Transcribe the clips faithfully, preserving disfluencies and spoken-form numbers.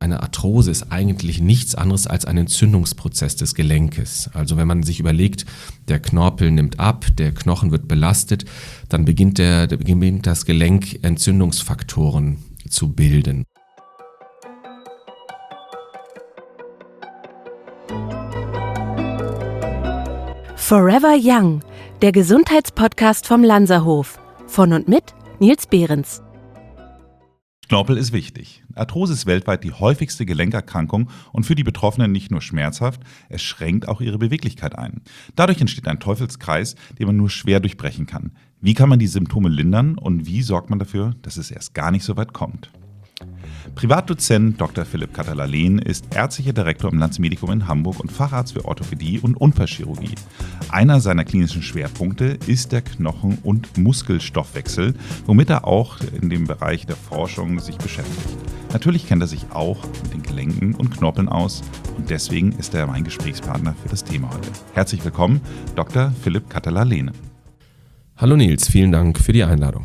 Eine Arthrose ist eigentlich nichts anderes als ein Entzündungsprozess des Gelenkes. Also wenn man sich überlegt, der Knorpel nimmt ab, der Knochen wird belastet, dann beginnt, der, beginnt das Gelenk Entzündungsfaktoren zu bilden. Forever Young, der Gesundheitspodcast vom Lanzerhof. Von und mit Nils Behrens. Knorpel ist wichtig. Arthrose ist weltweit die häufigste Gelenkerkrankung und für die Betroffenen nicht nur schmerzhaft, es schränkt auch ihre Beweglichkeit ein. Dadurch entsteht ein Teufelskreis, den man nur schwer durchbrechen kann. Wie kann man die Symptome lindern und wie sorgt man dafür, dass es erst gar nicht so weit kommt? Privatdozent Doktor Philipp Katalala-Lehn ist ärztlicher Direktor im Landsmedikum in Hamburg und Facharzt für Orthopädie und Unfallchirurgie. Einer seiner klinischen Schwerpunkte ist der Knochen- und Muskelstoffwechsel, womit er auch in dem Bereich der Forschung sich beschäftigt. Natürlich kennt er sich auch mit den Gelenken und Knorpeln aus und deswegen ist er mein Gesprächspartner für das Thema heute. Herzlich willkommen, Doktor Philipp Katalala-Lehn. Hallo Nils, vielen Dank für die Einladung.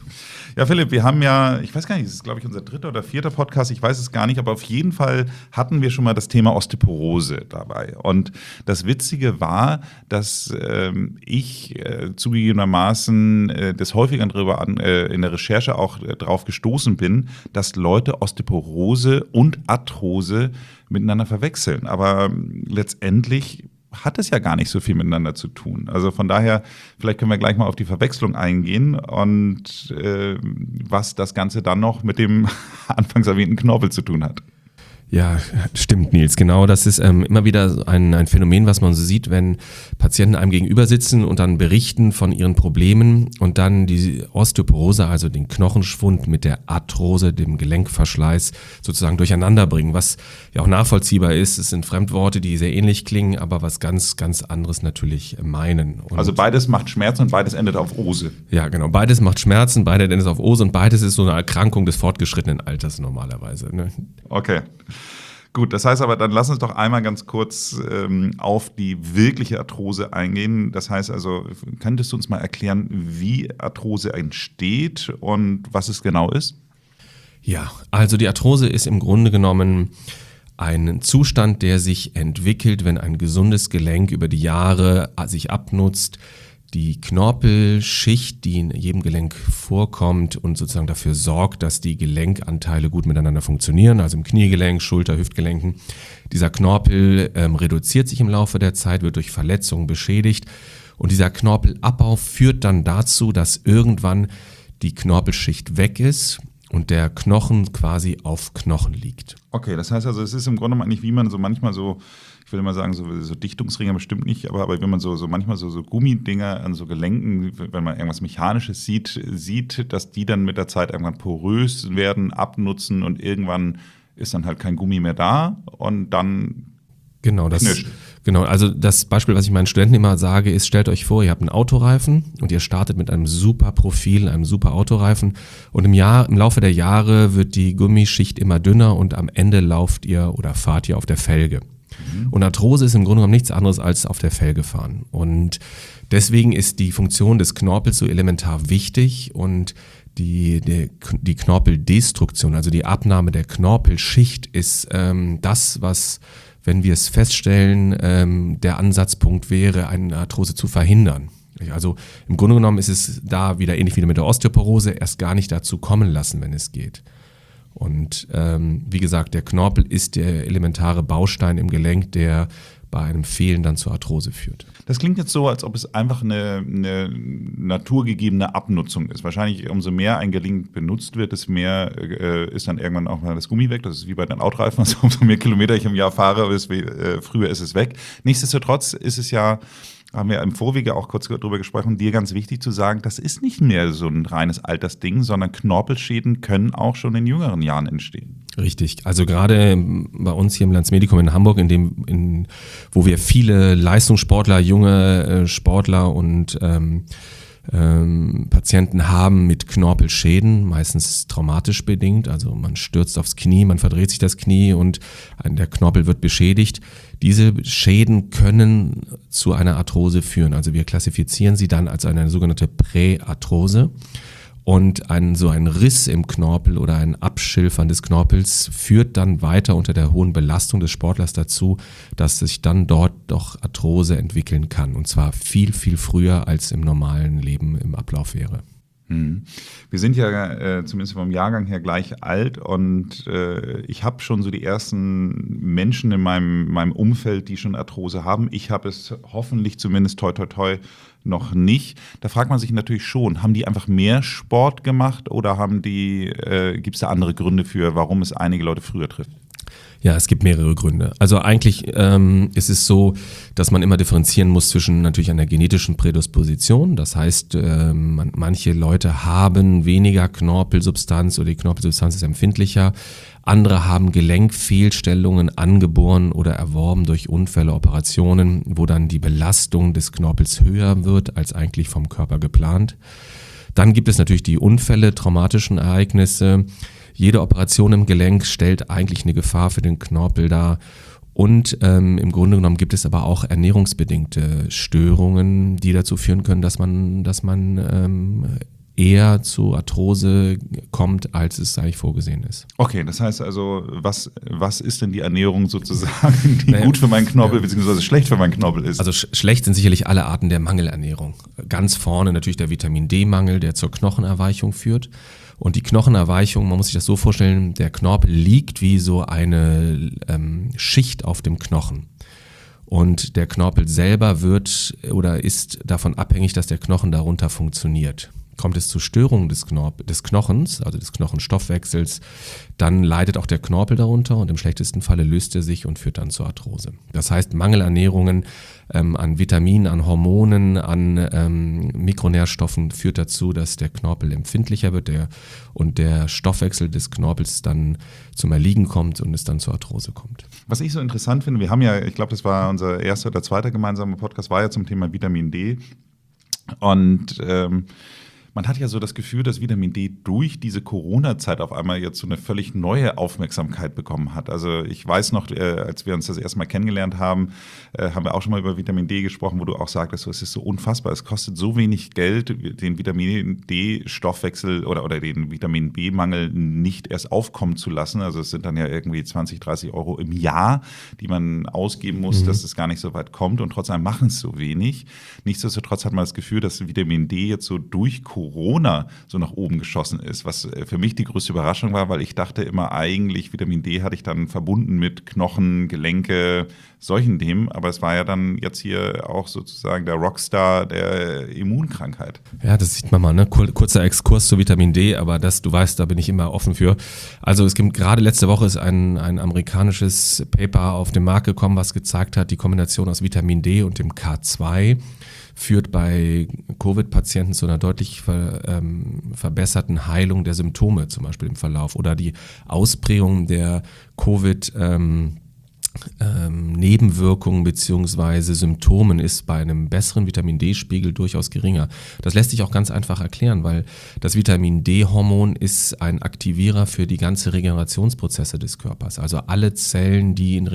Ja, Philipp, wir haben ja, ich weiß gar nicht, das ist, glaube ich, unser dritter oder vierter Podcast, ich weiß es gar nicht, aber auf jeden Fall hatten wir schon mal das Thema Osteoporose dabei. Und das Witzige war, dass ähm, ich äh, zugegebenermaßen äh, des häufigeren darüber an, äh, in der Recherche auch äh, drauf gestoßen bin, dass Leute Osteoporose und Arthrose miteinander verwechseln. Aber ähm, letztendlich hat es ja gar nicht so viel miteinander zu tun. Also von daher, vielleicht können wir gleich mal auf die Verwechslung eingehen und äh, was das Ganze dann noch mit dem anfangs erwähnten Knorpel zu tun hat. Ja, stimmt, Nils. Genau, das ist ähm, immer wieder ein, ein Phänomen, was man so sieht, wenn Patienten einem gegenüber sitzen und dann berichten von ihren Problemen und dann die Osteoporose, also den Knochenschwund mit der Arthrose, dem Gelenkverschleiß sozusagen durcheinander bringen, was ja auch nachvollziehbar ist. Es sind Fremdworte, die sehr ähnlich klingen, aber was ganz, ganz anderes natürlich meinen. Und also beides macht Schmerzen und beides endet auf Ose. Ja, genau. Beides macht Schmerzen, beides endet auf Ose und beides ist so eine Erkrankung des fortgeschrittenen Alters normalerweise. Ne? Okay. Gut, das heißt aber, dann lass uns doch einmal ganz kurz ähm, auf die wirkliche Arthrose eingehen. Das heißt also, könntest du uns mal erklären, wie Arthrose entsteht und was es genau ist? Ja, also die Arthrose ist im Grunde genommen ein Zustand, der sich entwickelt, wenn ein gesundes Gelenk über die Jahre sich abnutzt, die Knorpelschicht, die in jedem Gelenk vorkommt und sozusagen dafür sorgt, dass die Gelenkanteile gut miteinander funktionieren, also im Kniegelenk, Schulter, Hüftgelenken. Dieser Knorpel ähm, reduziert sich im Laufe der Zeit, wird durch Verletzungen beschädigt und dieser Knorpelabbau führt dann dazu, dass irgendwann die Knorpelschicht weg ist und der Knochen quasi auf Knochen liegt. Okay, das heißt also, es ist im Grunde genommen eigentlich, wie man so manchmal so, ich will immer sagen, so, so Dichtungsringe bestimmt nicht, aber, aber wenn man so, so manchmal so, so Gummidinger an so Gelenken, wenn man irgendwas Mechanisches sieht, sieht, dass die dann mit der Zeit irgendwann porös werden, abnutzen und irgendwann ist dann halt kein Gummi mehr da und dann Genau, das, knirscht. genau, also das Beispiel, was ich meinen Studenten immer sage, ist, stellt euch vor, ihr habt einen Autoreifen und ihr startet mit einem super Profil, einem super Autoreifen und im Jahr, im Laufe der Jahre wird die Gummischicht immer dünner und am Ende lauft ihr oder fahrt ihr auf der Felge. Mhm. Und Arthrose ist im Grunde genommen nichts anderes als auf der Felge fahren. Und deswegen ist die Funktion des Knorpels so elementar wichtig und die, die, die Knorpeldestruktion, also die Abnahme der Knorpelschicht ist ähm, das, was, wenn wir es feststellen, ähm, der Ansatzpunkt wäre, eine Arthrose zu verhindern. Also im Grunde genommen ist es da wieder ähnlich wie mit der Osteoporose, erst gar nicht dazu kommen lassen, wenn es geht. Und ähm, wie gesagt, der Knorpel ist der elementare Baustein im Gelenk, der bei einem Fehlen dann zur Arthrose führt. Das klingt jetzt so, als ob es einfach eine, eine naturgegebene Abnutzung ist. Wahrscheinlich umso mehr ein Gelenk benutzt wird, desto mehr äh, ist dann irgendwann auch mal das Gummi weg. Das ist wie bei den Autoreifen, also umso mehr Kilometer ich im Jahr fahre, ist, äh, früher ist es weg. Nichtsdestotrotz ist es ja, haben wir im Vorwege auch kurz darüber gesprochen, dir ganz wichtig zu sagen, das ist nicht mehr so ein reines Altersding, sondern Knorpelschäden können auch schon in jüngeren Jahren entstehen. Richtig, also gerade bei uns hier im Landsmedikum in Hamburg, in dem, in, wo wir viele Leistungssportler, junge äh, Sportler und ähm, ähm, Patienten haben mit Knorpelschäden, meistens traumatisch bedingt, also man stürzt aufs Knie, man verdreht sich das Knie und der Knorpel wird beschädigt. Diese Schäden können zu einer Arthrose führen, also wir klassifizieren sie dann als eine sogenannte Präarthrose. Und ein, so ein Riss im Knorpel oder ein Abschilfern des Knorpels führt dann weiter unter der hohen Belastung des Sportlers dazu, dass sich dann dort doch Arthrose entwickeln kann. Und zwar viel, viel früher, als im normalen Leben im Ablauf wäre. Wir sind ja äh, zumindest vom Jahrgang her gleich alt und äh, ich habe schon so die ersten Menschen in meinem, meinem Umfeld, die schon Arthrose haben. Ich habe es hoffentlich zumindest toi toi toi noch nicht. Da fragt man sich natürlich schon, haben die einfach mehr Sport gemacht oder haben die, äh, gibt es da andere Gründe für, warum es einige Leute früher trifft? Ja, es gibt mehrere Gründe. Also eigentlich ähm, ist es so, dass man immer differenzieren muss zwischen natürlich einer genetischen Prädisposition. Das heißt, äh, man, manche Leute haben weniger Knorpelsubstanz oder die Knorpelsubstanz ist empfindlicher. Andere haben Gelenkfehlstellungen angeboren oder erworben durch Unfälle, Operationen, wo dann die Belastung des Knorpels höher wird als eigentlich vom Körper geplant. Dann gibt es natürlich die Unfälle, traumatischen Ereignisse. Jede Operation im Gelenk stellt eigentlich eine Gefahr für den Knorpel dar. Und ähm, im Grunde genommen gibt es aber auch ernährungsbedingte Störungen, die dazu führen können, dass man, dass man ähm, eher zu Arthrose kommt, als es eigentlich vorgesehen ist. Okay, das heißt also, was, was ist denn die Ernährung sozusagen, die naja, gut für meinen Knorpel ja. bzw. schlecht für meinen Knorpel ist? Also sch- schlecht sind sicherlich alle Arten der Mangelernährung. Ganz vorne natürlich der Vitamin-D-Mangel, der zur Knochenerweichung führt. Und die Knochenerweichung, man muss sich das so vorstellen, der Knorpel liegt wie so eine ähm, Schicht auf dem Knochen. Und der Knorpel selber wird oder ist davon abhängig, dass der Knochen darunter funktioniert. Kommt es zu Störungen des, Knorp- des Knochens, also des Knochenstoffwechsels, dann leidet auch der Knorpel darunter und im schlechtesten Falle löst er sich und führt dann zur Arthrose. Das heißt, Mangelernährungen ähm, an Vitaminen, an Hormonen, an ähm, Mikronährstoffen führt dazu, dass der Knorpel empfindlicher wird der, und der Stoffwechsel des Knorpels dann zum Erliegen kommt und es dann zur Arthrose kommt. Was ich so interessant finde, wir haben ja, ich glaube, das war unser erster oder zweiter gemeinsamer Podcast, war ja zum Thema Vitamin D und ähm, man hat ja so das Gefühl, dass Vitamin D durch diese Corona-Zeit auf einmal jetzt so eine völlig neue Aufmerksamkeit bekommen hat. Also ich weiß noch, äh, als wir uns das erste Mal kennengelernt haben, äh, haben wir auch schon mal über Vitamin D gesprochen, wo du auch sagtest, so, es ist so unfassbar, es kostet so wenig Geld, den Vitamin D-Stoffwechsel oder, oder den Vitamin B-Mangel nicht erst aufkommen zu lassen. Also es sind dann ja irgendwie zwanzig, dreißig Euro im Jahr, die man ausgeben muss, mhm. dass es gar nicht so weit kommt und trotzdem machen es so wenig. Nichtsdestotrotz hat man das Gefühl, dass Vitamin D jetzt so durch Corona so nach oben geschossen ist, was für mich die größte Überraschung war, weil ich dachte immer eigentlich, Vitamin D hatte ich dann verbunden mit Knochen, Gelenke, solchen Themen, aber es war ja dann jetzt hier auch sozusagen der Rockstar der Immunkrankheit. Ja, das sieht man mal, ne? Kurzer Exkurs zu Vitamin D, aber das, du weißt, da bin ich immer offen für. Also es gibt gerade letzte Woche ist ein, ein amerikanisches Paper auf den Markt gekommen, was gezeigt hat, die Kombination aus Vitamin D und dem K zwei führt bei Covid-Patienten zu einer deutlich ver, ähm, verbesserten Heilung der Symptome, zum Beispiel im Verlauf, oder die Ausprägung der Covid- ähm, Ähm, Nebenwirkungen beziehungsweise Symptomen ist bei einem besseren Vitamin-D-Spiegel durchaus geringer. Das lässt sich auch ganz einfach erklären, weil das Vitamin-D-Hormon ist ein Aktivierer für die ganze Regenerationsprozesse des Körpers. Also alle Zellen, die in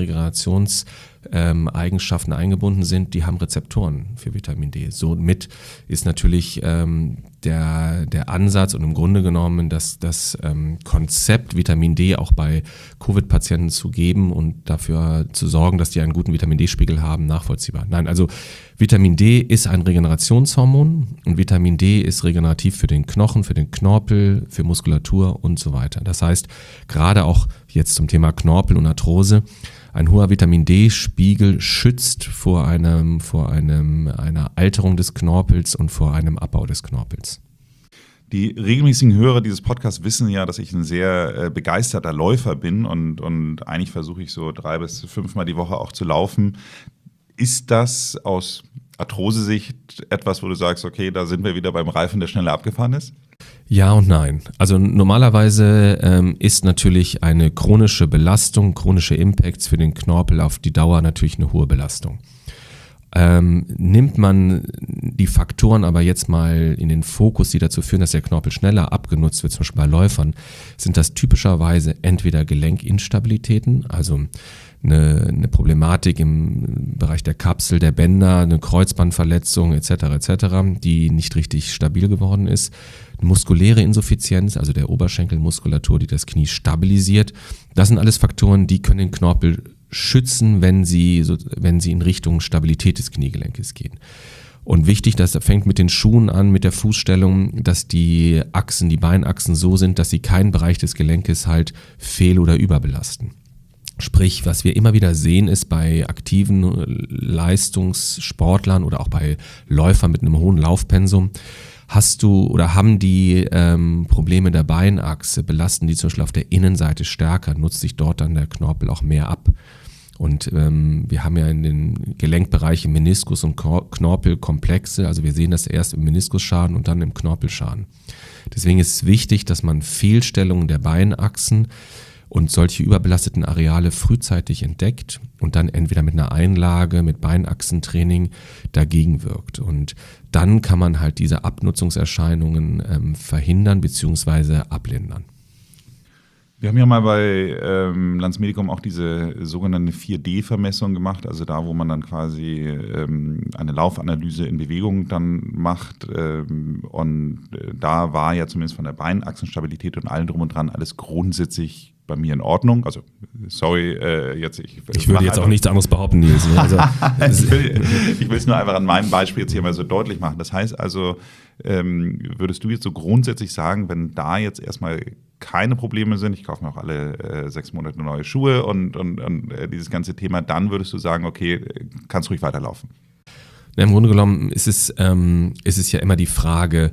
Regenerationseigenschaften ähm, eingebunden sind, die haben Rezeptoren für Vitamin D. Somit ist natürlich ähm, der, der Ansatz und im Grunde genommen das, das ähm, Konzept, Vitamin D auch bei Covid-Patienten zu geben und dafür zu sorgen, dass die einen guten Vitamin-D-Spiegel haben, nachvollziehbar. Nein, also Vitamin D ist ein Regenerationshormon und Vitamin D ist regenerativ für den Knochen, für den Knorpel, für Muskulatur und so weiter. Das heißt, gerade auch jetzt zum Thema Knorpel und Arthrose, ein hoher Vitamin-D-Spiegel schützt vor einem, vor einem, einer Alterung des Knorpels und vor einem Abbau des Knorpels. Die regelmäßigen Hörer dieses Podcasts wissen ja, dass ich ein sehr äh, begeisterter Läufer bin und, und eigentlich versuche ich so drei bis fünfmal die Woche auch zu laufen. Ist das aus Arthrose-Sicht etwas, wo du sagst, okay, da sind wir wieder beim Reifen, der schneller abgefahren ist? Ja und nein. Also normalerweise ähm, ist natürlich eine chronische Belastung, chronische Impacts für den Knorpel auf die Dauer natürlich eine hohe Belastung. Ähm, nimmt man die Faktoren aber jetzt mal in den Fokus, die dazu führen, dass der Knorpel schneller abgenutzt wird, zum Beispiel bei Läufern, sind das typischerweise entweder Gelenkinstabilitäten, also eine, eine Problematik im Bereich der Kapsel, der Bänder, eine Kreuzbandverletzung et cetera et cetera, die nicht richtig stabil geworden ist, eine muskuläre Insuffizienz, also der Oberschenkelmuskulatur, die das Knie stabilisiert. Das sind alles Faktoren, die können den Knorpel schützen, wenn sie, so, wenn sie in Richtung Stabilität des Kniegelenkes gehen. Und wichtig, das fängt mit den Schuhen an, mit der Fußstellung, dass die Achsen, die Beinachsen so sind, dass sie keinen Bereich des Gelenkes halt fehl- oder überbelasten. Sprich, was wir immer wieder sehen, ist bei aktiven Leistungssportlern oder auch bei Läufern mit einem hohen Laufpensum, hast du oder haben die ähm, Probleme der Beinachse, belasten die zum Beispiel auf der Innenseite stärker, nutzt sich dort dann der Knorpel auch mehr ab. Und ähm, wir haben ja in den Gelenkbereichen Meniskus und Knorpelkomplexe, also wir sehen das erst im Meniskusschaden und dann im Knorpelschaden. Deswegen ist es wichtig, dass man Fehlstellungen der Beinachsen und solche überbelasteten Areale frühzeitig entdeckt und dann entweder mit einer Einlage, mit Beinachsentraining dagegen wirkt. Und dann kann man halt diese Abnutzungserscheinungen ähm, verhindern bzw. ablindern. Wir haben ja mal bei ähm, Landsmedicum auch diese sogenannte vier D Vermessung gemacht, also da, wo man dann quasi ähm, eine Laufanalyse in Bewegung dann macht. Ähm, und äh, da war ja zumindest von der Beinachsenstabilität und allem drum und dran alles grundsätzlich bei mir in Ordnung. Also, sorry, äh, jetzt ich. Ich würde jetzt auch nichts anderes behaupten, Nils. Also, ich will ich will es nur einfach an meinem Beispiel jetzt hier mal so deutlich machen. Das heißt also, ähm, würdest du jetzt so grundsätzlich sagen, wenn da jetzt erstmal keine Probleme sind, ich kaufe mir auch alle äh, sechs Monate neue Schuhe und, und, und äh, dieses ganze Thema, dann würdest du sagen, okay, kannst ruhig weiterlaufen. Ja, im Grunde genommen ist es, ähm, ist es ja immer die Frage,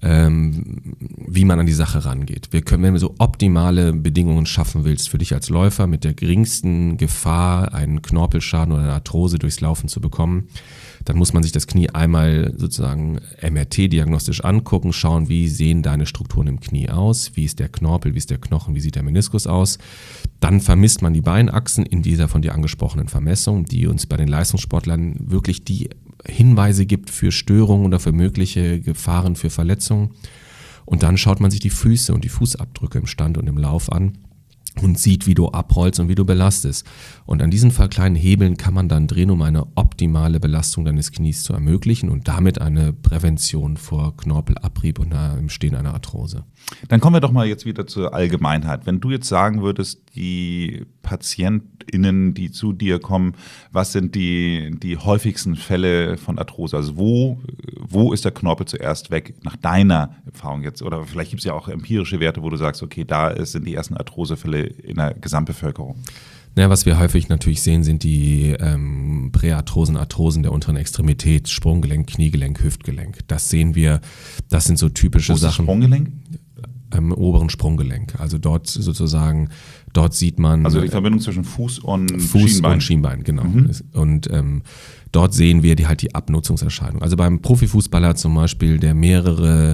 ähm, wie man an die Sache rangeht. Wir können, wenn du so optimale Bedingungen schaffen willst für dich als Läufer, mit der geringsten Gefahr, einen Knorpelschaden oder eine Arthrose durchs Laufen zu bekommen, dann muss man sich das Knie einmal sozusagen M R T-diagnostisch angucken, schauen, wie sehen deine Strukturen im Knie aus, wie ist der Knorpel, wie ist der Knochen, wie sieht der Meniskus aus. Dann vermisst man die Beinachsen in dieser von dir angesprochenen Vermessung, die uns bei den Leistungssportlern wirklich die Hinweise gibt für Störungen oder für mögliche Gefahren für Verletzungen. Und dann schaut man sich die Füße und die Fußabdrücke im Stand und im Lauf an und sieht, wie du abrollst und wie du belastest. Und an diesen kleinen Hebeln kann man dann drehen, um eine optimale Belastung deines Knies zu ermöglichen und damit eine Prävention vor Knorpelabrieb und dem Entstehen einer Arthrose. Dann kommen wir doch mal jetzt wieder zur Allgemeinheit. Wenn du jetzt sagen würdest, die PatientInnen, die zu dir kommen, was sind die, die häufigsten Fälle von Arthrose? Also wo, wo ist der Knorpel zuerst weg, nach deiner Erfahrung jetzt? Oder vielleicht gibt es ja auch empirische Werte, wo du sagst, okay, da sind die ersten Arthrosefälle in der Gesamtbevölkerung. Ja, was wir häufig natürlich sehen, sind die ähm, Präarthrosen, Arthrosen der unteren Extremität, Sprunggelenk, Kniegelenk, Hüftgelenk. Das sehen wir, das sind so typische Wo ist das Sachen. Sprunggelenk? Im oberen Sprunggelenk. Also dort sozusagen, dort sieht man. Also die Verbindung zwischen Fuß und Fuß Schienbein. und Schienbein, genau. Mhm. Und ähm, dort sehen wir die halt die Abnutzungserscheinung. Also beim Profifußballer zum Beispiel, der mehrere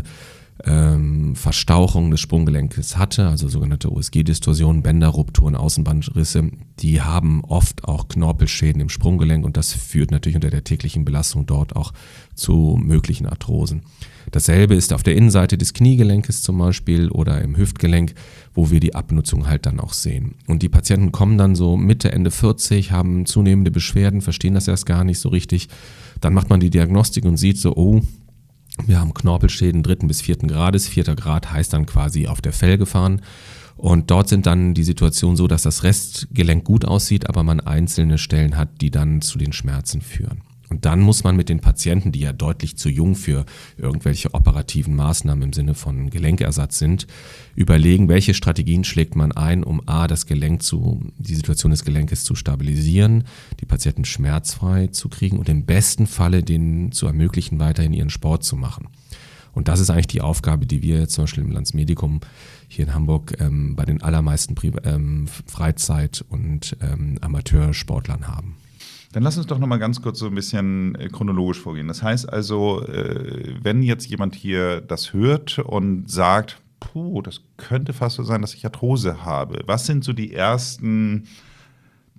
ähm, Verstauchungen des Sprunggelenkes hatte, also sogenannte O S G-Distorsionen, Bänderrupturen, Außenbandrisse, die haben oft auch Knorpelschäden im Sprunggelenk und das führt natürlich unter der täglichen Belastung dort auch zu möglichen Arthrosen. Dasselbe ist auf der Innenseite des Kniegelenkes zum Beispiel oder im Hüftgelenk, wo wir die Abnutzung halt dann auch sehen. Und die Patienten kommen dann so Mitte, Ende vierzig, haben zunehmende Beschwerden, verstehen das erst gar nicht so richtig. Dann macht man die Diagnostik und sieht so, oh, wir haben Knorpelschäden dritten bis vierten Grades. Vierter Grad heißt dann quasi auf der Fell gefahren. Und dort sind dann die Situationen so, dass das Restgelenk gut aussieht, aber man einzelne Stellen hat, die dann zu den Schmerzen führen. Und dann muss man mit den Patienten, die ja deutlich zu jung für irgendwelche operativen Maßnahmen im Sinne von Gelenkersatz sind, überlegen, welche Strategien schlägt man ein, um a, das Gelenk zu, die Situation des Gelenkes zu stabilisieren, die Patienten schmerzfrei zu kriegen und im besten Falle denen zu ermöglichen, weiterhin ihren Sport zu machen. Und das ist eigentlich die Aufgabe, die wir zum Beispiel im Landsmedicum hier in Hamburg ähm, bei den allermeisten Pri- ähm, Freizeit- und ähm, Amateursportlern haben. Dann lass uns doch noch mal ganz kurz so ein bisschen chronologisch vorgehen. Das heißt also, wenn jetzt jemand hier das hört und sagt, puh, das könnte fast so sein, dass ich Arthrose habe. Was sind so die ersten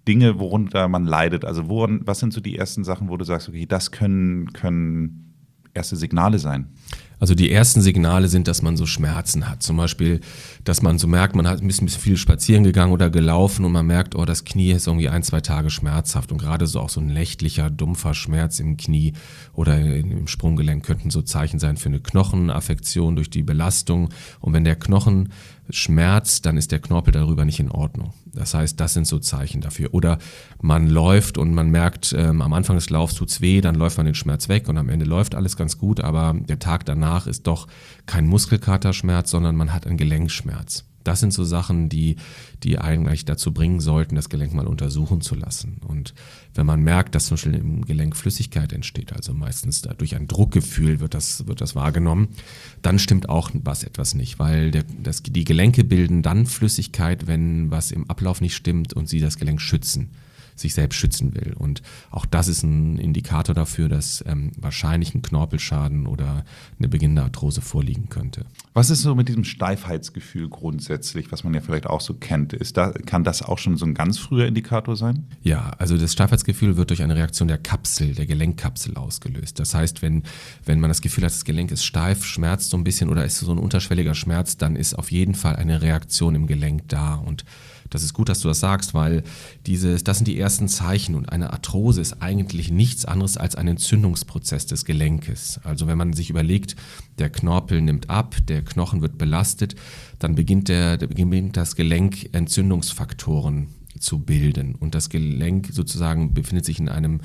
Dinge, worunter man leidet? Also woran, was sind so die ersten Sachen, wo du sagst, okay, das können, können erste Signale sein? Also die ersten Signale sind, dass man so Schmerzen hat. Zum Beispiel, dass man so merkt, man hat ein bisschen viel spazieren gegangen oder gelaufen und man merkt, oh, das Knie ist irgendwie ein, zwei Tage schmerzhaft. Und gerade so auch so ein nächtlicher, dumpfer Schmerz im Knie oder im Sprunggelenk könnten so Zeichen sein für eine Knochenaffektion durch die Belastung. Und wenn der Knochen schmerzt, dann ist der Knorpel darüber nicht in Ordnung. Das heißt, das sind so Zeichen dafür. Oder man läuft und man merkt, ähm, am Anfang des Laufs tut's weh, dann läuft man den Schmerz weg und am Ende läuft alles ganz gut, aber der Tag danach ist doch kein Muskelkaterschmerz, sondern man hat einen Gelenkschmerz. Das sind so Sachen, die, die eigentlich dazu bringen sollten, das Gelenk mal untersuchen zu lassen. Und wenn man merkt, dass zum Beispiel im Gelenk Flüssigkeit entsteht, also meistens durch ein Druckgefühl wird das, wird das wahrgenommen, dann stimmt auch was etwas nicht, weil der, das, die Gelenke bilden dann Flüssigkeit, wenn was im Ablauf nicht stimmt und sie das Gelenk schützen, sich selbst schützen will. Und auch das ist ein Indikator dafür, dass ähm, wahrscheinlich ein Knorpelschaden oder eine beginnende Arthrose vorliegen könnte. Was ist so mit diesem Steifheitsgefühl grundsätzlich, was man ja vielleicht auch so kennt? Ist da, kann das auch schon so ein ganz früher Indikator sein? Ja, also das Steifheitsgefühl wird durch eine Reaktion der Kapsel, der Gelenkkapsel ausgelöst. Das heißt, wenn, wenn man das Gefühl hat, das Gelenk ist steif, schmerzt so ein bisschen oder ist so ein unterschwelliger Schmerz, dann ist auf jeden Fall eine Reaktion im Gelenk da. Und das ist gut, dass du das sagst, weil dieses, das sind die ersten Zeichen und eine Arthrose ist eigentlich nichts anderes als ein Entzündungsprozess des Gelenkes. Also wenn man sich überlegt, der Knorpel nimmt ab, der Knochen wird belastet, dann beginnt, der, beginnt das Gelenk Entzündungsfaktoren zu bilden und das Gelenk sozusagen befindet sich in einem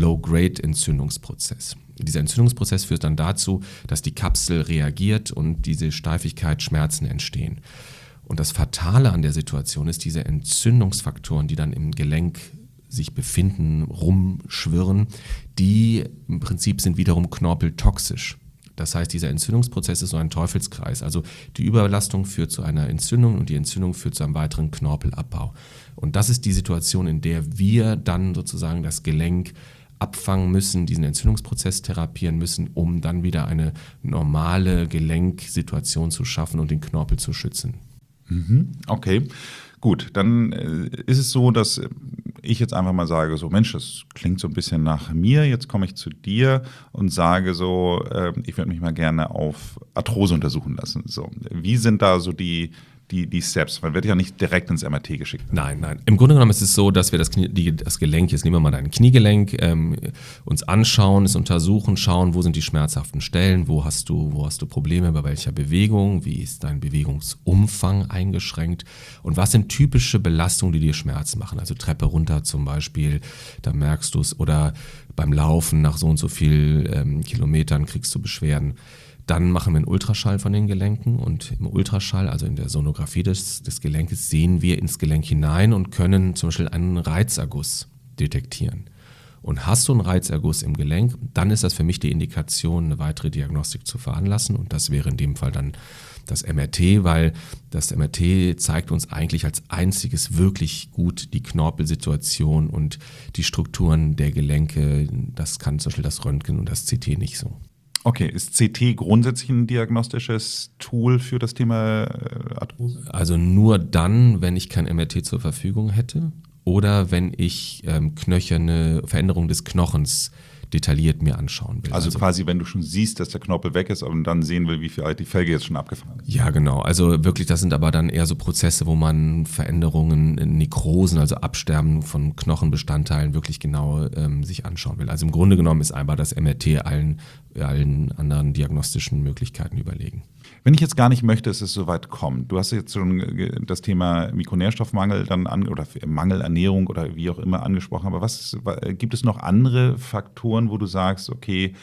Low-Grade-Entzündungsprozess. Dieser Entzündungsprozess führt dann dazu, dass die Kapsel reagiert und diese Steifigkeit, Schmerzen entstehen. Und das Fatale an der Situation ist, diese Entzündungsfaktoren, die dann im Gelenk sich befinden, rumschwirren, die im Prinzip sind wiederum knorpeltoxisch. Das heißt, dieser Entzündungsprozess ist so ein Teufelskreis. Also die Überbelastung führt zu einer Entzündung und die Entzündung führt zu einem weiteren Knorpelabbau. Und das ist die Situation, in der wir dann sozusagen das Gelenk abfangen müssen, diesen Entzündungsprozess therapieren müssen, um dann wieder eine normale Gelenksituation zu schaffen und den Knorpel zu schützen. Okay, gut, dann ist es so, dass ich jetzt einfach mal sage, so Mensch, das klingt so ein bisschen nach mir, jetzt komme ich zu dir und sage so, ich würde mich mal gerne auf Arthrose untersuchen lassen. So, wie sind da so die Die, die Steps? Man wird ja nicht direkt ins M R T geschickt. Nein, nein. Im Grunde genommen ist es so, dass wir das, Knie, die, das Gelenk, jetzt nehmen wir mal dein Kniegelenk, ähm, uns anschauen, es untersuchen, schauen, wo sind die schmerzhaften Stellen, wo hast du, wo hast du Probleme, bei welcher Bewegung, wie ist dein Bewegungsumfang eingeschränkt und was sind typische Belastungen, die dir Schmerz machen. Also Treppe runter zum Beispiel, da merkst du es, oder beim Laufen nach so und so viel ähm, Kilometern kriegst du Beschwerden. Dann machen wir einen Ultraschall von den Gelenken und im Ultraschall, also in der Sonographie des, des Gelenkes, sehen wir ins Gelenk hinein und können zum Beispiel einen Reizerguss detektieren. Und hast du einen Reizerguss im Gelenk, dann ist das für mich die Indikation, eine weitere Diagnostik zu veranlassen und das wäre in dem Fall dann das M R T, weil das M R T zeigt uns eigentlich als einziges wirklich gut die Knorpelsituation und die Strukturen der Gelenke. Das kann zum Beispiel das Röntgen und das C T nicht so. Okay, ist C T grundsätzlich ein diagnostisches Tool für das Thema Arthrose? Also nur dann, wenn ich kein M R T zur Verfügung hätte oder wenn ich ähm, knöcherne Veränderung des Knochens detailliert mir anschauen will. Also, also quasi, wenn du schon siehst, dass der Knorpel weg ist und dann sehen will, wie viel die Felge jetzt schon abgefahren ist. Ja, genau. Also wirklich, das sind aber dann eher so Prozesse, wo man Veränderungen, Nekrosen, also Absterben von Knochenbestandteilen wirklich genau ähm, sich anschauen will. Also im Grunde genommen ist einfach das M R T allen, allen anderen diagnostischen Möglichkeiten überlegen. Wenn ich jetzt gar nicht möchte, dass es so weit kommt, du hast jetzt schon das Thema Mikronährstoffmangel dann an, oder Mangelernährung oder wie auch immer angesprochen, aber was gibt es noch andere Faktoren, wo du sagst, okay,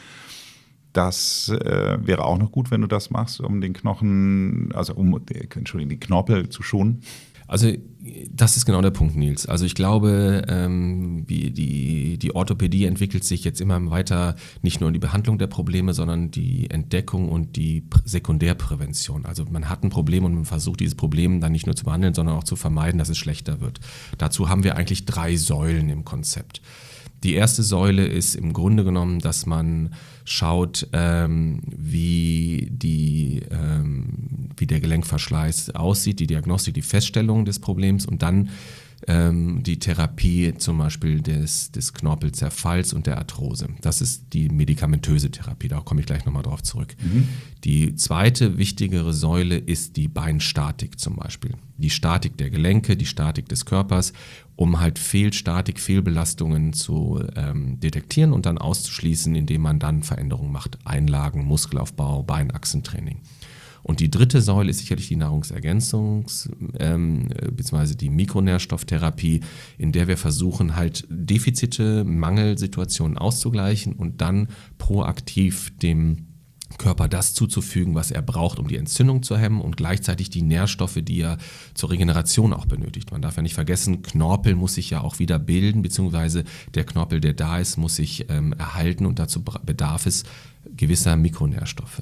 das äh, wäre auch noch gut, wenn du das machst, um den Knochen, also um Entschuldigung, die Knorpel zu schonen? Also das ist genau der Punkt, Nils. Also ich glaube, ähm, wie die, die Orthopädie entwickelt sich jetzt immer weiter, nicht nur in die Behandlung der Probleme, sondern die Entdeckung und die Sekundärprävention. Also man hat ein Problem und man versucht, dieses Problem dann nicht nur zu behandeln, sondern auch zu vermeiden, dass es schlechter wird. Dazu haben wir eigentlich drei Säulen im Konzept. Die erste Säule ist im Grunde genommen, dass man schaut, ähm, wie, die, ähm, wie der Gelenkverschleiß aussieht, die Diagnostik, die Feststellung des Problems und dann ähm, die Therapie zum Beispiel des, des Knorpelzerfalls und der Arthrose. Das ist die medikamentöse Therapie, da komme ich gleich nochmal drauf zurück. Mhm. Die zweite wichtigere Säule ist die Beinstatik zum Beispiel. Die Statik der Gelenke, die Statik des Körpers, um halt Fehlstatik, Fehlbelastungen zu ähm, detektieren und dann auszuschließen, indem man dann Veränderungen macht. Einlagen, Muskelaufbau, Beinachsentraining. Und die dritte Säule ist sicherlich die Nahrungsergänzungs- ähm, bzw. die Mikronährstofftherapie, in der wir versuchen halt Defizite, Mangelsituationen auszugleichen und dann proaktiv dem Körper das zuzufügen, was er braucht, um die Entzündung zu hemmen und gleichzeitig die Nährstoffe, die er zur Regeneration auch benötigt. Man darf ja nicht vergessen, Knorpel muss sich ja auch wieder bilden, beziehungsweise der Knorpel, der da ist, muss sich ähm, erhalten und dazu bedarf es gewisser Mikronährstoffe.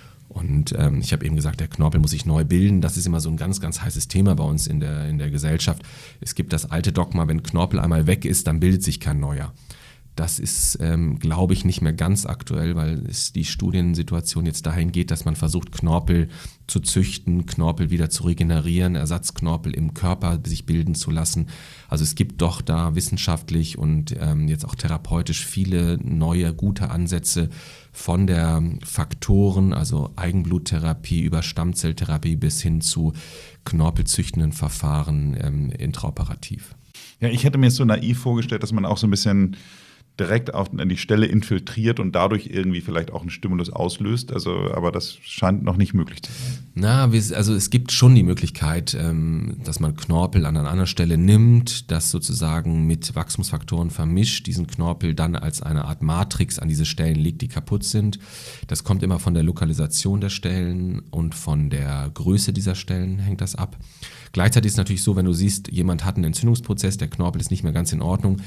Und ähm, ich habe eben gesagt, der Knorpel muss sich neu bilden. Das ist immer so ein ganz, ganz heißes Thema bei uns in der, in der Gesellschaft. Es gibt das alte Dogma, wenn Knorpel einmal weg ist, dann bildet sich kein neuer. Das ist, ähm, glaube ich, nicht mehr ganz aktuell, weil es die Studiensituation jetzt dahin geht, dass man versucht, Knorpel zu züchten, Knorpel wieder zu regenerieren, Ersatzknorpel im Körper sich bilden zu lassen. Also es gibt doch da wissenschaftlich und ähm, jetzt auch therapeutisch viele neue, gute Ansätze von der Faktoren, also Eigenbluttherapie über Stammzelltherapie bis hin zu knorpelzüchtenden Verfahren ähm, intraoperativ. Ja, ich hätte mir so naiv vorgestellt, dass man auch so ein bisschen direkt auf, an die Stelle infiltriert und dadurch irgendwie vielleicht auch einen Stimulus auslöst. Also, aber das scheint noch nicht möglich zu sein. Na, also es gibt schon die Möglichkeit, dass man Knorpel an einer anderen Stelle nimmt, das sozusagen mit Wachstumsfaktoren vermischt, diesen Knorpel dann als eine Art Matrix an diese Stellen legt, die kaputt sind. Das kommt immer von der Lokalisation der Stellen und von der Größe dieser Stellen hängt das ab. Gleichzeitig ist es natürlich so, wenn du siehst, jemand hat einen Entzündungsprozess, der Knorpel ist nicht mehr ganz in Ordnung.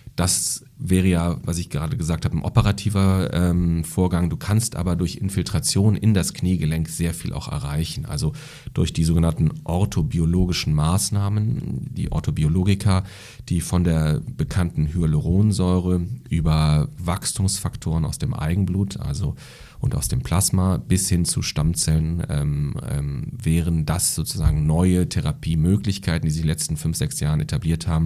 Das wäre ja, was ich gerade gesagt habe, ein operativer ähm, Vorgang. Du kannst aber durch Infiltration in das Kniegelenk sehr viel auch erreichen. Also durch die sogenannten orthobiologischen Maßnahmen, die Orthobiologika, die von der bekannten Hyaluronsäure über Wachstumsfaktoren aus dem Eigenblut, also und aus dem Plasma bis hin zu Stammzellen ähm, ähm, wären das sozusagen neue Therapiemöglichkeiten, die sich in den letzten fünf, sechs Jahren etabliert haben,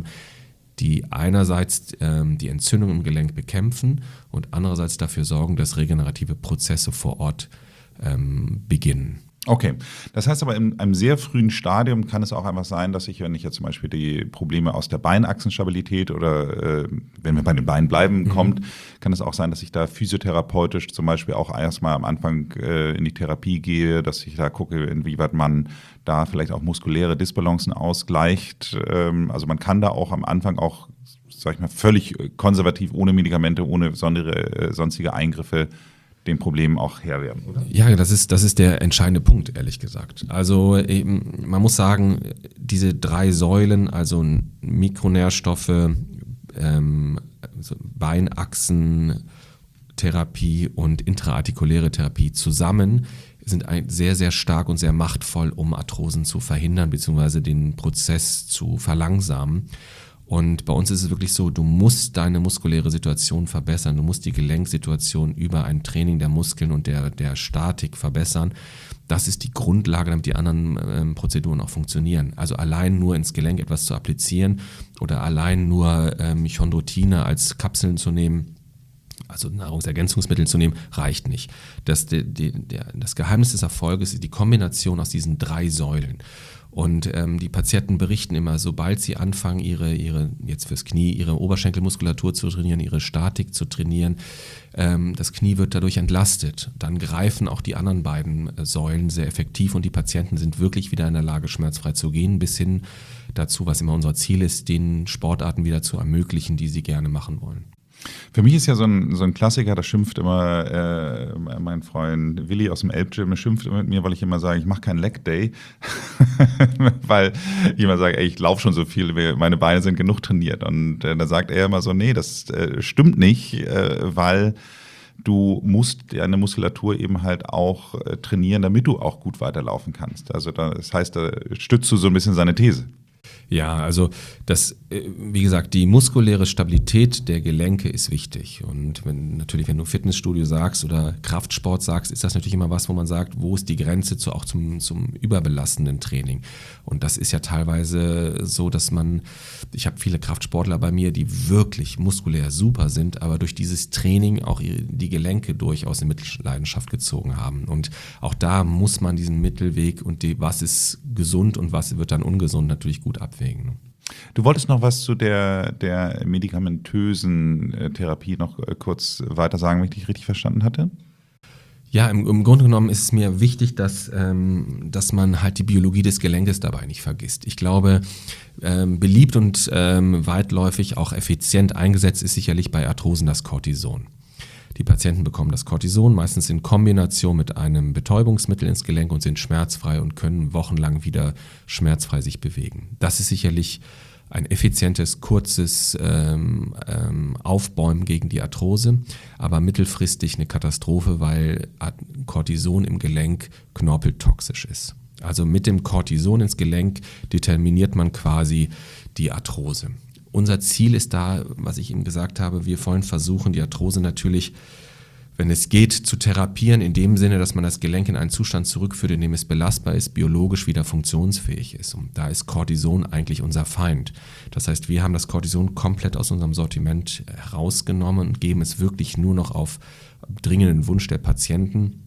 die einerseits ähm, die Entzündung im Gelenk bekämpfen und andererseits dafür sorgen, dass regenerative Prozesse vor Ort ähm, beginnen. Okay, das heißt aber in einem sehr frühen Stadium kann es auch einfach sein, dass ich, wenn ich jetzt zum Beispiel die Probleme aus der Beinachsenstabilität oder äh, wenn wir bei den Beinen bleiben, mhm. kommt, kann es auch sein, dass ich da physiotherapeutisch zum Beispiel auch erstmal am Anfang äh, in die Therapie gehe, dass ich da gucke, inwieweit man da vielleicht auch muskuläre Disbalancen ausgleicht. Ähm, also man kann da auch am Anfang auch, sag ich mal, völlig konservativ, ohne Medikamente, ohne besondere, äh, sonstige Eingriffe den Problemen auch Herr werden, oder? Ja, das ist, das ist der entscheidende Punkt, ehrlich gesagt. Also eben, man muss sagen, diese drei Säulen, also Mikronährstoffe, ähm, also Beinachsentherapie und intraartikuläre Therapie zusammen sind ein, sehr, sehr stark und sehr machtvoll, um Arthrosen zu verhindern bzw. den Prozess zu verlangsamen. Und bei uns ist es wirklich so, du musst deine muskuläre Situation verbessern, du musst die Gelenksituation über ein Training der Muskeln und der, der Statik verbessern. Das ist die Grundlage, damit die anderen ähm, Prozeduren auch funktionieren. Also allein nur ins Gelenk etwas zu applizieren oder allein nur ähm, Chondroitine als Kapseln zu nehmen, also Nahrungsergänzungsmittel zu nehmen, reicht nicht. Das, die, die, der, das Geheimnis des Erfolges ist die Kombination aus diesen drei Säulen. Und ähm, die Patienten berichten immer, sobald sie anfangen, ihre, ihre jetzt fürs Knie, ihre Oberschenkelmuskulatur zu trainieren, ihre Statik zu trainieren, ähm, das Knie wird dadurch entlastet. Dann greifen auch die anderen beiden äh, Säulen sehr effektiv und die Patienten sind wirklich wieder in der Lage, schmerzfrei zu gehen, bis hin dazu, was immer unser Ziel ist, den Sportarten wieder zu ermöglichen, die sie gerne machen wollen. Für mich ist ja so ein, so ein Klassiker, da schimpft immer äh, mein Freund Willi aus dem Elbgym, schimpft immer mit mir, weil ich immer sage, ich mache keinen Leg Day, weil ich immer sage, ey, ich laufe schon so viel, meine Beine sind genug trainiert. Und äh, da sagt er immer so, nee, das äh, stimmt nicht, äh, weil du musst deine Muskulatur eben halt auch äh, trainieren, damit du auch gut weiterlaufen kannst. Also das heißt, da stützt du so ein bisschen seine These. Ja, also das wie gesagt, die muskuläre Stabilität der Gelenke ist wichtig. Und wenn natürlich, wenn du Fitnessstudio sagst oder Kraftsport sagst, ist das natürlich immer was, wo man sagt, wo ist die Grenze zu, auch zum, zum überbelastenden Training. Und das ist ja teilweise so, dass man, ich habe viele Kraftsportler bei mir, die wirklich muskulär super sind, aber durch dieses Training auch die Gelenke durchaus in Mitleidenschaft gezogen haben. Und auch da muss man diesen Mittelweg und die, was ist gesund und was wird dann ungesund, natürlich gut abwägen. Du wolltest noch was zu der, der medikamentösen äh, Therapie noch äh, kurz weiter sagen, wenn ich dich richtig verstanden hatte? Ja, im, im Grunde genommen ist es mir wichtig, dass, ähm, dass man halt die Biologie des Gelenkes dabei nicht vergisst. Ich glaube, ähm, beliebt und ähm, weitläufig auch effizient eingesetzt ist sicherlich bei Arthrosen das Cortison. Die Patienten bekommen das Cortison meistens in Kombination mit einem Betäubungsmittel ins Gelenk und sind schmerzfrei und können wochenlang wieder schmerzfrei sich bewegen. Das ist sicherlich ein effizientes, kurzes ähm, ähm, Aufbäumen gegen die Arthrose, aber mittelfristig eine Katastrophe, weil Cortison im Gelenk knorpeltoxisch ist. Also mit dem Cortison ins Gelenk determiniert man quasi die Arthrose. Unser Ziel ist da, was ich eben gesagt habe, wir wollen versuchen, die Arthrose natürlich, wenn es geht, zu therapieren, in dem Sinne, dass man das Gelenk in einen Zustand zurückführt, in dem es belastbar ist, biologisch wieder funktionsfähig ist. Und da ist Cortison eigentlich unser Feind. Das heißt, wir haben das Cortison komplett aus unserem Sortiment herausgenommen und geben es wirklich nur noch auf dringenden Wunsch der Patienten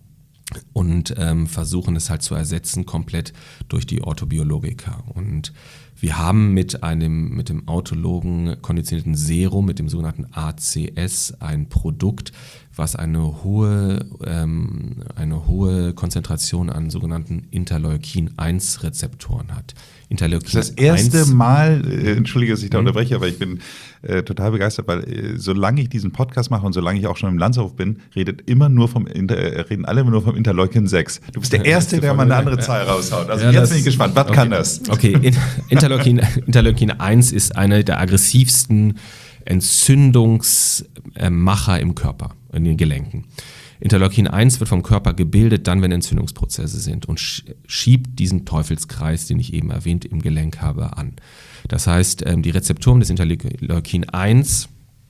und ähm, versuchen es halt zu ersetzen komplett durch die Orthobiologika. Und wir haben mit einem mit dem autologen konditionierten Serum, mit dem sogenannten A C S, ein Produkt, was eine hohe, ähm, eine hohe Konzentration an sogenannten Interleukin eins Rezeptoren hat. Interleukin das ist das erste eins, Mal, äh, entschuldige, dass ich da mhm. unterbreche, aber ich bin äh, total begeistert, weil äh, solange ich diesen Podcast mache und solange ich auch schon im Landshof bin, redet immer nur vom Inter, äh, reden alle immer nur vom Interleukin sechs. Du bist der Erste, der mal eine andere Zahl raushaut. Also ja, jetzt das, bin ich gespannt, was okay. kann das? Okay, in, Interleukin, Interleukin eins ist eine der aggressivsten Entzündungsmacher im Körper, in den Gelenken. Interleukin eins wird vom Körper gebildet, dann wenn Entzündungsprozesse sind und schiebt diesen Teufelskreis, den ich eben erwähnt im Gelenk habe, an. Das heißt, die Rezeptoren des Interleukin eins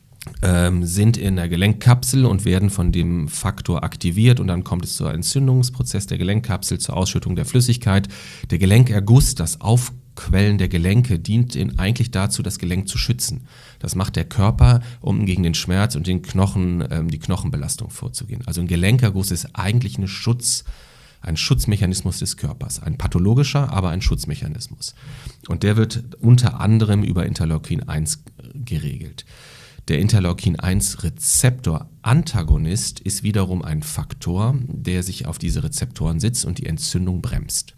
ähm, sind in der Gelenkkapsel und werden von dem Faktor aktiviert und dann kommt es zu einem Entzündungsprozess der Gelenkkapsel, zur Ausschüttung der Flüssigkeit. Der Gelenkerguss, das Aufquellen der Gelenke, dient in, eigentlich dazu, das Gelenk zu schützen. Das macht der Körper, um gegen den Schmerz und den Knochen, ähm, die Knochenbelastung vorzugehen. Also ein Gelenkerguss ist eigentlich eine Schutz, ein Schutzmechanismus des Körpers. Ein pathologischer, aber ein Schutzmechanismus. Und der wird unter anderem über Interleukin eins geregelt. Der Interleukin eins Rezeptor-Antagonist ist wiederum ein Faktor, der sich auf diese Rezeptoren sitzt und die Entzündung bremst.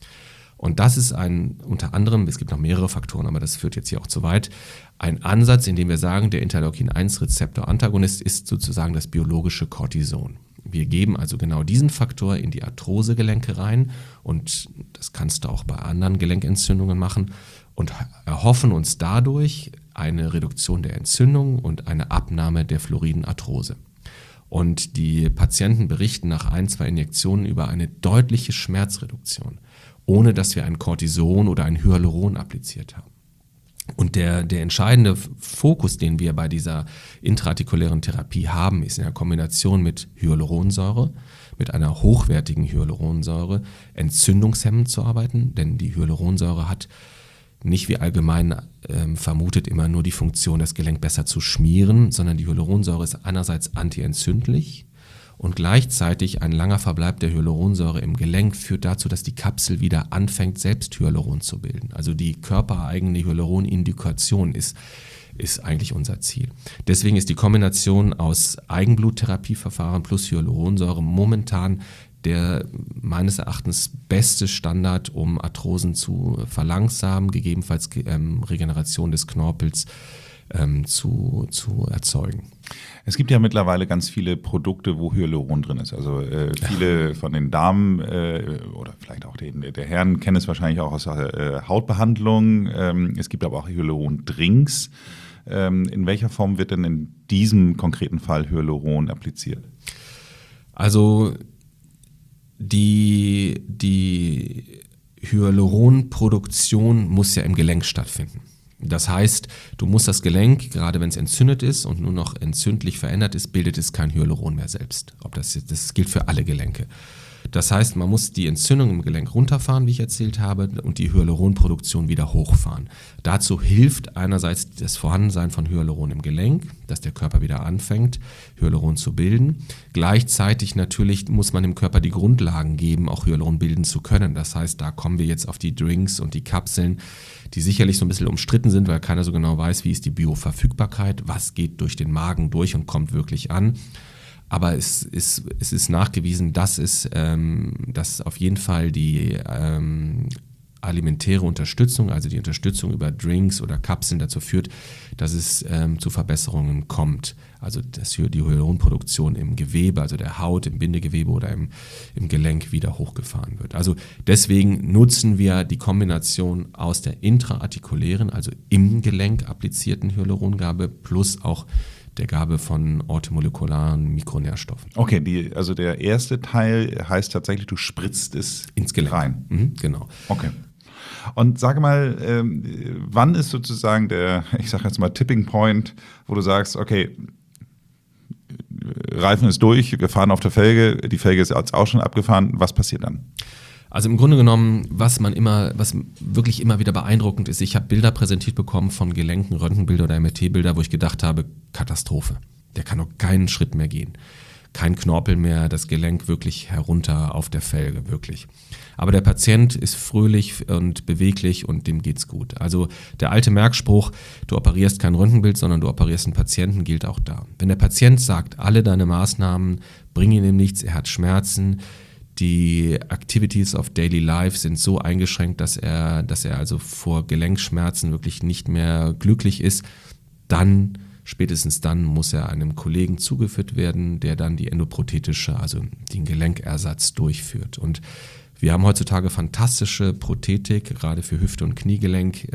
Und das ist ein, unter anderem, es gibt noch mehrere Faktoren, aber das führt jetzt hier auch zu weit, ein Ansatz, in dem wir sagen, der Interleukin eins Rezeptor-Antagonist ist sozusagen das biologische Cortison. Wir geben also genau diesen Faktor in die Arthrosegelenke rein und das kannst du auch bei anderen Gelenkentzündungen machen und erhoffen uns dadurch eine Reduktion der Entzündung und eine Abnahme der fluoriden Arthrose. Und die Patienten berichten nach ein, zwei Injektionen über eine deutliche Schmerzreduktion, ohne dass wir ein Cortison oder ein Hyaluron appliziert haben. Und der, der entscheidende Fokus, den wir bei dieser intraartikulären Therapie haben, ist in der Kombination mit Hyaluronsäure, mit einer hochwertigen Hyaluronsäure, entzündungshemmend zu arbeiten, denn die Hyaluronsäure hat nicht wie allgemein ähm, vermutet immer nur die Funktion, das Gelenk besser zu schmieren, sondern die Hyaluronsäure ist einerseits antientzündlich und gleichzeitig ein langer Verbleib der Hyaluronsäure im Gelenk führt dazu, dass die Kapsel wieder anfängt, selbst Hyaluron zu bilden. Also die körpereigene Hyaluronindukation ist, ist eigentlich unser Ziel. Deswegen ist die Kombination aus Eigenbluttherapieverfahren plus Hyaluronsäure momentan der meines Erachtens beste Standard, um Arthrosen zu verlangsamen, gegebenenfalls ähm, Regeneration des Knorpels ähm, zu, zu erzeugen. Es gibt ja mittlerweile ganz viele Produkte, wo Hyaluron drin ist. Also äh, viele ja. von den Damen äh, oder vielleicht auch den, der Herren kennen es wahrscheinlich auch aus der äh, Hautbehandlung. Ähm, es gibt aber auch Hyaluron-Drinks. Ähm, in welcher Form wird denn in diesem konkreten Fall Hyaluron appliziert? Also Die, die Hyaluronproduktion muss ja im Gelenk stattfinden. Das heißt, du musst das Gelenk, gerade wenn es entzündet ist und nur noch entzündlich verändert ist, bildet es kein Hyaluron mehr selbst. Ob das, das gilt für alle Gelenke. Das heißt, man muss die Entzündung im Gelenk runterfahren, wie ich erzählt habe, und die Hyaluronproduktion wieder hochfahren. Dazu hilft einerseits das Vorhandensein von Hyaluron im Gelenk, dass der Körper wieder anfängt, Hyaluron zu bilden. Gleichzeitig natürlich muss man dem Körper die Grundlagen geben, auch Hyaluron bilden zu können. Das heißt, da kommen wir jetzt auf die Drinks und die Kapseln, die sicherlich so ein bisschen umstritten sind, weil keiner so genau weiß, wie ist die Bioverfügbarkeit, was geht durch den Magen durch und kommt wirklich an. Aber es ist, es ist nachgewiesen, dass es ähm, dass auf jeden Fall die ähm, alimentäre Unterstützung, also die Unterstützung über Drinks oder Kapseln dazu führt, dass es ähm, zu Verbesserungen kommt. Also dass die Hyaluronproduktion im Gewebe, also der Haut, im Bindegewebe oder im, im Gelenk wieder hochgefahren wird. Also deswegen nutzen wir die Kombination aus der intraartikulären, also im Gelenk applizierten Hyalurongabe plus auch der Gabe von orthomolekularen Mikronährstoffen. Okay, die, also der erste Teil heißt tatsächlich, du spritzt es ins Gelenk rein. Mhm, genau. Okay. Und sage mal, ähm, wann ist sozusagen der, ich sage jetzt mal Tipping Point, wo du sagst, okay, Reifen ist durch, wir fahren auf der Felge, die Felge ist jetzt auch schon abgefahren, was passiert dann? Also im Grunde genommen, was man immer, was wirklich immer wieder beeindruckend ist, ich habe Bilder präsentiert bekommen von Gelenken, Röntgenbilder oder M R T-Bilder, wo ich gedacht habe, Katastrophe. Der kann noch keinen Schritt mehr gehen. Kein Knorpel mehr, das Gelenk wirklich herunter auf der Felge, wirklich. Aber der Patient ist fröhlich und beweglich und dem geht's gut. Also der alte Merkspruch, du operierst kein Röntgenbild, sondern du operierst einen Patienten, gilt auch da. Wenn der Patient sagt, alle deine Maßnahmen bringen ihm nichts, er hat Schmerzen, die Activities of Daily Life sind so eingeschränkt, dass er, dass er also vor Gelenkschmerzen wirklich nicht mehr glücklich ist, dann, spätestens dann, muss er einem Kollegen zugeführt werden, der dann die endoprothetische, also den Gelenkersatz durchführt. Und wir haben heutzutage fantastische Prothetik, gerade für Hüfte- und Kniegelenk.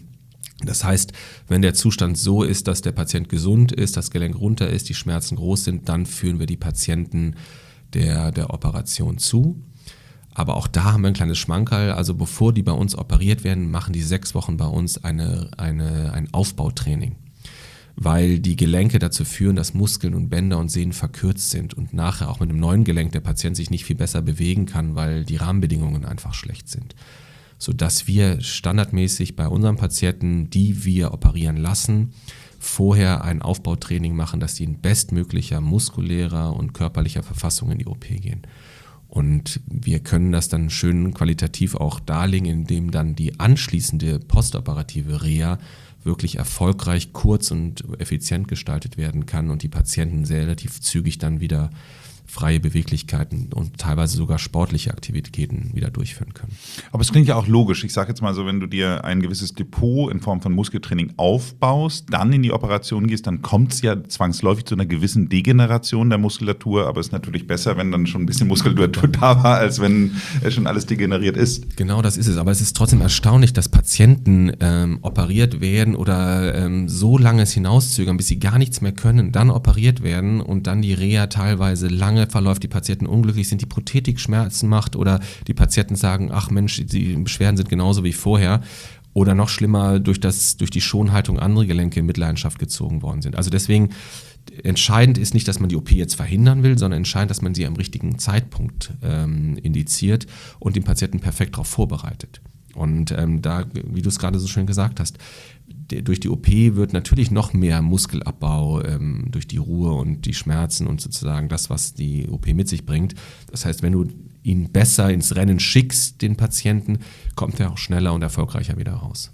Das heißt, wenn der Zustand so ist, dass der Patient gesund ist, das Gelenk runter ist, die Schmerzen groß sind, dann führen wir die Patienten Der, der Operation zu. Aber auch da haben wir ein kleines Schmankerl. Also bevor die bei uns operiert werden, machen die sechs Wochen bei uns eine, eine, ein Aufbautraining. Weil die Gelenke dazu führen, dass Muskeln und Bänder und Sehnen verkürzt sind und nachher auch mit einem neuen Gelenk der Patient sich nicht viel besser bewegen kann, weil die Rahmenbedingungen einfach schlecht sind. Sodass wir standardmäßig bei unseren Patienten, die wir operieren lassen, vorher ein Aufbautraining machen, dass die in bestmöglicher muskulärer und körperlicher Verfassung in die O P gehen. Und wir können das dann schön qualitativ auch darlegen, indem dann die anschließende postoperative Reha wirklich erfolgreich, kurz und effizient gestaltet werden kann und die Patienten sehr relativ zügig dann wieder freie Beweglichkeiten und teilweise sogar sportliche Aktivitäten wieder durchführen können. Aber es klingt ja auch logisch. Ich sage jetzt mal so, wenn du dir ein gewisses Depot in Form von Muskeltraining aufbaust, dann in die Operation gehst, dann kommt es ja zwangsläufig zu einer gewissen Degeneration der Muskulatur. Aber es ist natürlich besser, wenn dann schon ein bisschen Muskulatur da war, als wenn schon alles degeneriert ist. Genau, das ist es. Aber es ist trotzdem erstaunlich, dass Patienten ähm, operiert werden oder ähm, so lange es hinauszögern, bis sie gar nichts mehr können, dann operiert werden und dann die Reha teilweise lange verläuft, die Patienten unglücklich sind, die Prothetik Schmerzen macht oder die Patienten sagen, ach Mensch, die Beschwerden sind genauso wie vorher oder noch schlimmer, durch, das, durch die Schonhaltung andere Gelenke in Mitleidenschaft gezogen worden sind. Also deswegen, entscheidend ist nicht, dass man die O P jetzt verhindern will, sondern entscheidend, dass man sie am richtigen Zeitpunkt ähm, indiziert und den Patienten perfekt darauf vorbereitet. Und ähm, da, wie du es gerade so schön gesagt hast, der, durch die O P wird natürlich noch mehr Muskelabbau ähm, durch die Ruhe und die Schmerzen und sozusagen das, was die O P mit sich bringt. Das heißt, wenn du ihn besser ins Rennen schickst, den Patienten, kommt er auch schneller und erfolgreicher wieder raus.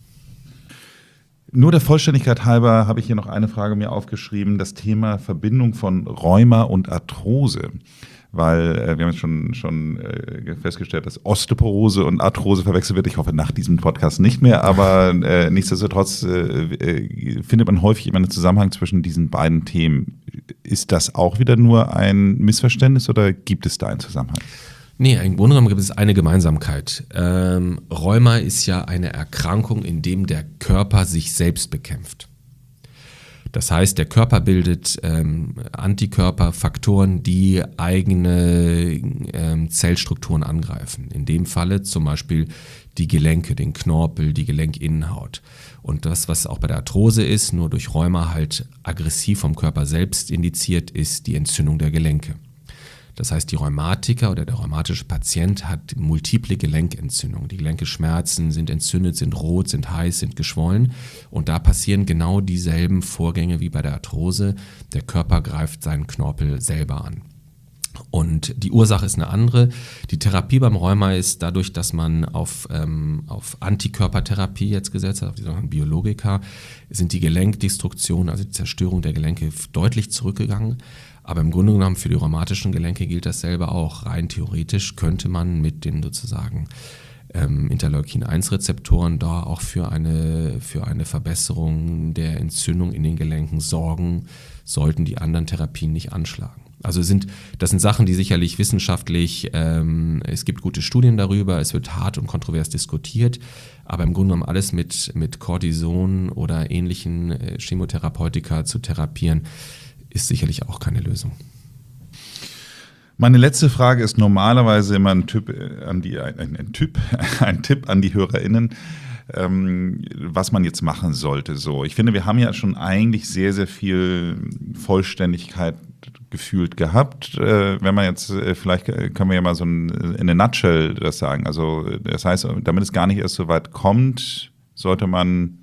Nur der Vollständigkeit halber habe ich hier noch eine Frage mir aufgeschrieben, das Thema Verbindung von Rheuma und Arthrose. Weil äh, wir haben jetzt schon, schon äh, festgestellt, dass Osteoporose und Arthrose verwechselt wird. Ich hoffe, nach diesem Podcast nicht mehr, aber äh, nichtsdestotrotz äh, äh, findet man häufig immer einen Zusammenhang zwischen diesen beiden Themen. Ist das auch wieder nur ein Missverständnis oder gibt es da einen Zusammenhang? Nee, im Grunde genommen gibt es eine Gemeinsamkeit. Ähm, Rheuma ist ja eine Erkrankung, in dem der Körper sich selbst bekämpft. Das heißt, der Körper bildet ähm, Antikörperfaktoren, die eigene ähm, Zellstrukturen angreifen. In dem Falle zum Beispiel die Gelenke, den Knorpel, die Gelenkinnenhaut. Und das, was auch bei der Arthrose ist, nur durch Rheuma halt aggressiv vom Körper selbst indiziert, ist die Entzündung der Gelenke. Das heißt, die Rheumatiker oder der rheumatische Patient hat multiple Gelenkentzündungen. Die Gelenke schmerzen, sind entzündet, sind rot, sind heiß, sind geschwollen. Und da passieren genau dieselben Vorgänge wie bei der Arthrose. Der Körper greift seinen Knorpel selber an. Und die Ursache ist eine andere. Die Therapie beim Rheuma ist dadurch, dass man auf, ähm, auf Antikörpertherapie jetzt gesetzt hat, auf die sogenannten Biologika, sind die Gelenkdestruktionen, also die Zerstörung der Gelenke, deutlich zurückgegangen. Aber im Grunde genommen für die rheumatischen Gelenke gilt dasselbe auch. Rein theoretisch könnte man mit den sozusagen ähm, Interleukin eins Rezeptoren da auch für eine, für eine Verbesserung der Entzündung in den Gelenken sorgen, sollten die anderen Therapien nicht anschlagen. Also sind, das sind Sachen, die sicherlich wissenschaftlich, ähm, es gibt gute Studien darüber, es wird hart und kontrovers diskutiert, aber im Grunde genommen alles mit, mit Cortison oder ähnlichen äh, Chemotherapeutika zu therapieren, ist sicherlich auch keine Lösung. Meine letzte Frage ist normalerweise immer ein Tipp an die, ein, ein, Tipp, ein Tipp an die HörerInnen, ähm, was man jetzt machen sollte. So, ich finde, wir haben ja schon eigentlich sehr, sehr viel Vollständigkeit gefühlt gehabt. Äh, wenn man jetzt, äh, vielleicht können wir ja mal so ein, in a nutshell das sagen. Also das heißt, damit es gar nicht erst so weit kommt, sollte man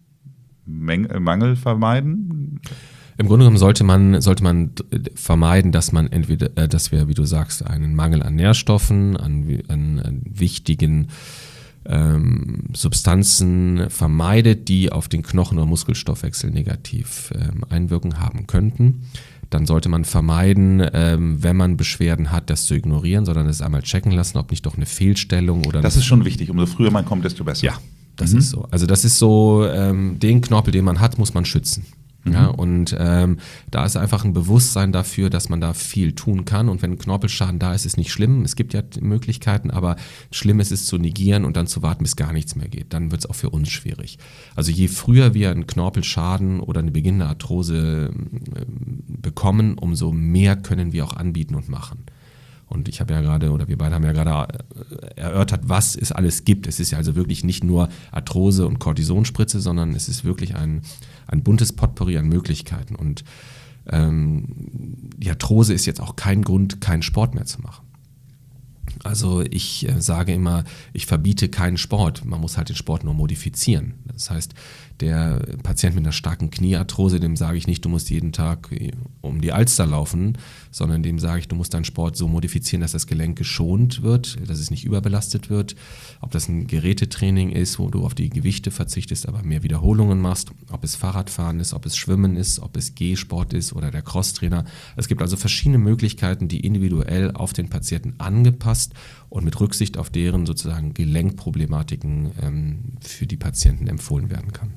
Mäng- Mangel vermeiden? Im Grunde genommen sollte man, sollte man vermeiden, dass man entweder, äh, dass wir, wie du sagst, einen Mangel an Nährstoffen, an, an, an wichtigen ähm, Substanzen vermeidet, die auf den Knochen- oder Muskelstoffwechsel negativ ähm, Einwirkung haben könnten. Dann sollte man vermeiden, ähm, wenn man Beschwerden hat, das zu ignorieren, sondern es einmal checken lassen, ob nicht doch eine Fehlstellung oder... Das ist schon wichtig. Umso früher man kommt, desto besser. Ja, das mhm. ist so. Also das ist so, ähm, den Knorpel, den man hat, muss man schützen. Ja, und ähm, da ist einfach ein Bewusstsein dafür, dass man da viel tun kann. Und wenn ein Knorpelschaden da ist, ist nicht schlimm. Es gibt ja Möglichkeiten, aber schlimm ist es zu negieren und dann zu warten, bis gar nichts mehr geht. Dann wird es auch für uns schwierig. Also je früher wir einen Knorpelschaden oder eine beginnende Arthrose äh, bekommen, umso mehr können wir auch anbieten und machen. Und ich habe ja gerade, oder wir beide haben ja gerade erörtert, was es alles gibt. Es ist ja also wirklich nicht nur Arthrose und Kortisonspritze, sondern es ist wirklich ein, ein buntes Potpourri an Möglichkeiten. Und ähm, die Arthrose ist jetzt auch kein Grund, keinen Sport mehr zu machen. Also ich äh, sage immer, ich verbiete keinen Sport. Man muss halt den Sport nur modifizieren. Das heißt, der Patient mit einer starken Kniearthrose, dem sage ich nicht, du musst jeden Tag um die Alster laufen, sondern dem sage ich, du musst deinen Sport so modifizieren, dass das Gelenk geschont wird, dass es nicht überbelastet wird. Ob das ein Gerätetraining ist, wo du auf die Gewichte verzichtest, aber mehr Wiederholungen machst, ob es Fahrradfahren ist, ob es Schwimmen ist, ob es Gehsport ist oder der Crosstrainer. Es gibt also verschiedene Möglichkeiten, die individuell auf den Patienten angepasst und mit Rücksicht auf deren sozusagen Gelenkproblematiken ähm, für die Patienten empfohlen werden kann.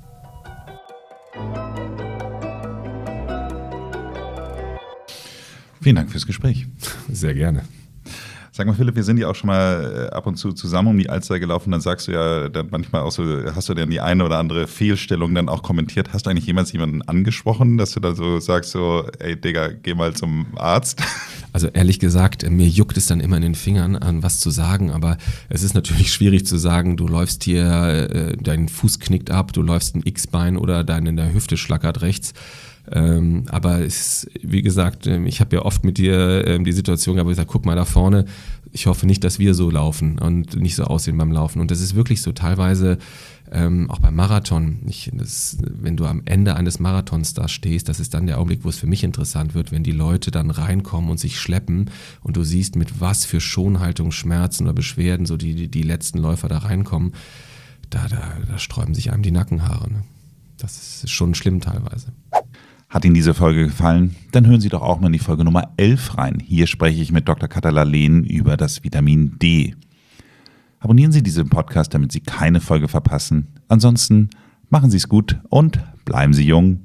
Vielen Dank fürs Gespräch. Sehr gerne. Sag mal, Philipp, wir sind ja auch schon mal ab und zu zusammen um die Alster gelaufen, dann sagst du ja dann manchmal auch so, hast du denn die eine oder andere Fehlstellung dann auch kommentiert? Hast du eigentlich jemals jemanden angesprochen, dass du dann so sagst, so, ey Digga, geh mal zum Arzt? Also ehrlich gesagt, mir juckt es dann immer in den Fingern, an was zu sagen, aber es ist natürlich schwierig zu sagen, du läufst hier, äh, dein Fuß knickt ab, du läufst ein X-Bein oder deine der Hüfte schlackert rechts. Ähm, aber es, wie gesagt, ich habe ja oft mit dir ähm, die Situation gehabt, wo ich sage, guck mal da vorne, ich hoffe nicht, dass wir so laufen und nicht so aussehen beim Laufen. Und das ist wirklich so teilweise, ähm, auch beim Marathon, ich, das, wenn du am Ende eines Marathons da stehst, das ist dann der Augenblick, wo es für mich interessant wird, wenn die Leute dann reinkommen und sich schleppen und du siehst, mit was für Schonhaltung, Schmerzen oder Beschwerden so die, die, die letzten Läufer da reinkommen, da, da, da sträuben sich einem die Nackenhaare. Ne? Das ist schon schlimm teilweise. Hat Ihnen diese Folge gefallen? Dann hören Sie doch auch mal in die Folge Nummer elf rein. Hier spreche ich mit Doktor Katala Lehn über das Vitamin D. Abonnieren Sie diesen Podcast, damit Sie keine Folge verpassen. Ansonsten machen Sie es gut und bleiben Sie jung.